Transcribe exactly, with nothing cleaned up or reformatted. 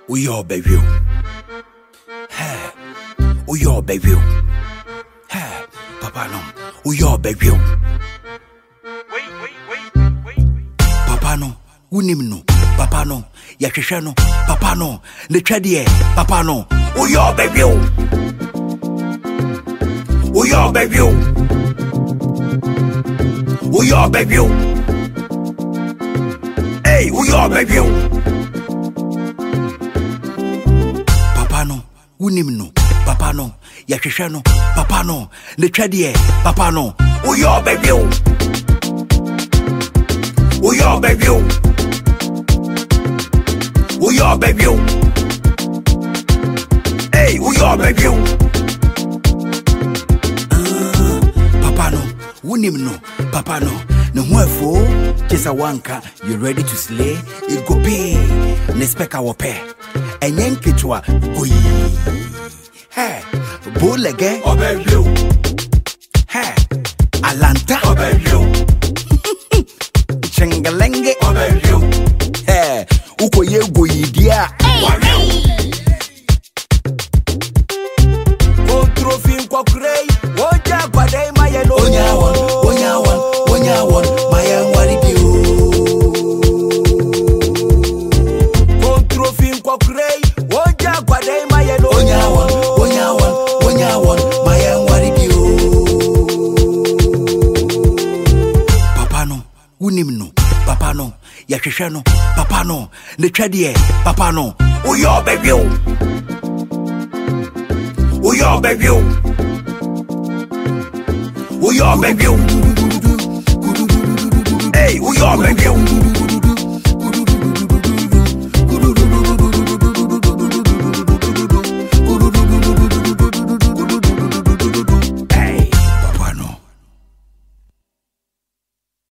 We all baby. Hey, we all baby. Hey, Papa no. We all baby. Wait, wait, wait, wait. Papa no. Unim no. Papa no. Yahwehwe no. Papa no. Ne twade Papa no. We all baby. We all baby. We all baby. Hey, we all baby. Papa no, unim no, Papa no, yahwehwe no, Papa no, ne twade Papa no, we all baby. We all baby. We all baby. Hey, we all baby. Uh, Papa no, unim no, Papa no, ne huefo, chesa wanka, you ready to slay? It go be, ne speka wope. Enyen kitwa oyi hey bolege Obebio hey alanta Obebio chengalenge Obebio hey ukoye goyidia Controfin kwakrei oja kwadai mayelo onya won onya won onya won mayan waridio Controfin kwakrei oja kwadai mayelo onya won onya won onya won mayan waridio Papa no unim no Papa no yahwehwe no Papa no ne twade Papa no we all baby. We all baby. We all baby. Hey, we all baby.